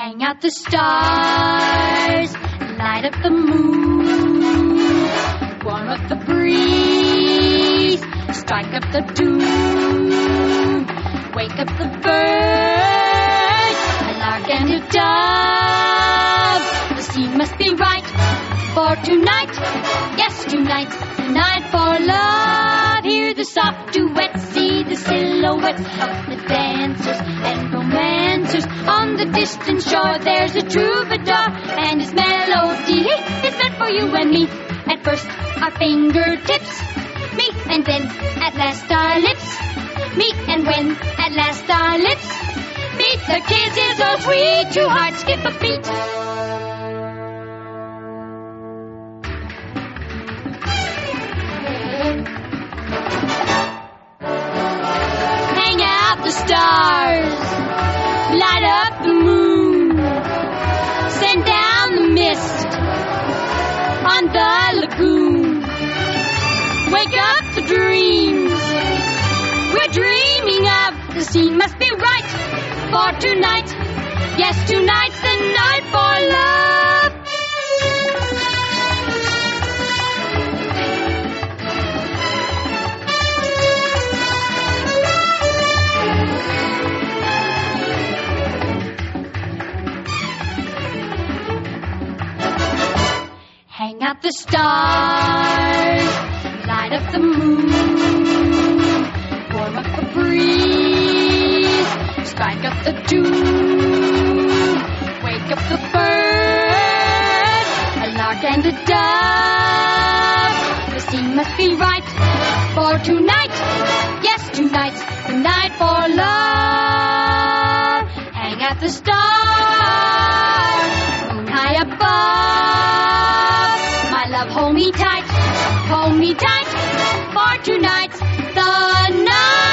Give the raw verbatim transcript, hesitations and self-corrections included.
Hang out the stars, light up the moon, warm up the breeze, strike up the tune, wake up the bird, a lark and a dove. The scene must be right for tonight, yes, tonight, tonight for love. Hear the soft duets, see the silhouettes of the dancers and romancers. On the distant shore there's a troubadour, and his melody is meant for you and me. At first our fingertips meet, and then at last our lips meet, and when at last our lips meet, the kiss is so sweet, two hearts skip a beat. Hang out the stars, light up the moon, send down the mist on the lagoon, wake up the dreams we're dreaming of. The scene must be right for tonight, yes, tonight's the night for love. Hang out the stars, light up the moon, warm up the breeze, strike up the tune, wake up the bird, a lark and a dove. The scene must be right for tonight, yes, tonight, the night for love. Hang out the stars, moon high above. My love, hold me tight, hold me tight, for tonight's the night.